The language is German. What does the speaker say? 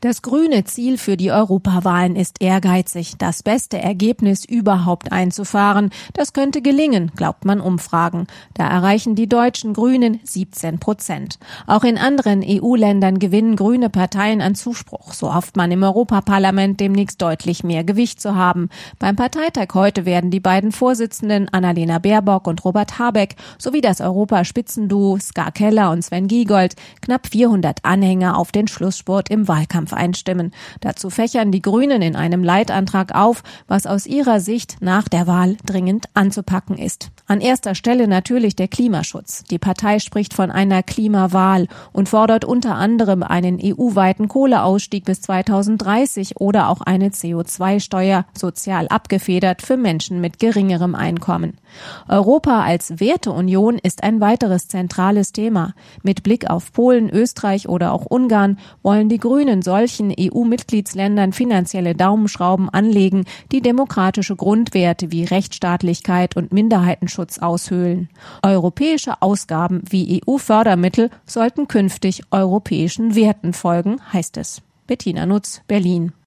Das grüne Ziel für die Europawahlen ist ehrgeizig, das beste Ergebnis überhaupt einzufahren. Das könnte gelingen, glaubt man Umfragen. Da erreichen die deutschen Grünen 17%. Auch in anderen EU-Ländern gewinnen grüne Parteien an Zuspruch. So hofft man im Europaparlament demnächst deutlich mehr Gewicht zu haben. Beim Parteitag heute werden die beiden Vorsitzenden Annalena Baerbock und Robert Habeck sowie das Europaspitzenduo Ska Keller und Sven Giegold knapp 400 Anhänger auf den Schlussspurt im Wahlkampf einstimmen. Dazu fächern die Grünen in einem Leitantrag auf, was aus ihrer Sicht nach der Wahl dringend anzupacken ist. An erster Stelle natürlich der Klimaschutz. Die Partei spricht von einer Klimawahl und fordert unter anderem einen EU-weiten Kohleausstieg bis 2030 oder auch eine CO2-Steuer, sozial abgefedert für Menschen mit geringerem Einkommen. Europa als Werteunion ist ein weiteres zentrales Thema. Mit Blick auf Polen, Österreich oder auch Ungarn wollen die Grünen solchen EU-Mitgliedsländern finanzielle Daumenschrauben anlegen, die demokratische Grundwerte wie Rechtsstaatlichkeit und Minderheitenschutz aushöhlen. Europäische Ausgaben wie EU-Fördermittel sollten künftig europäischen Werten folgen, heißt es. Bettina Nutz, Berlin.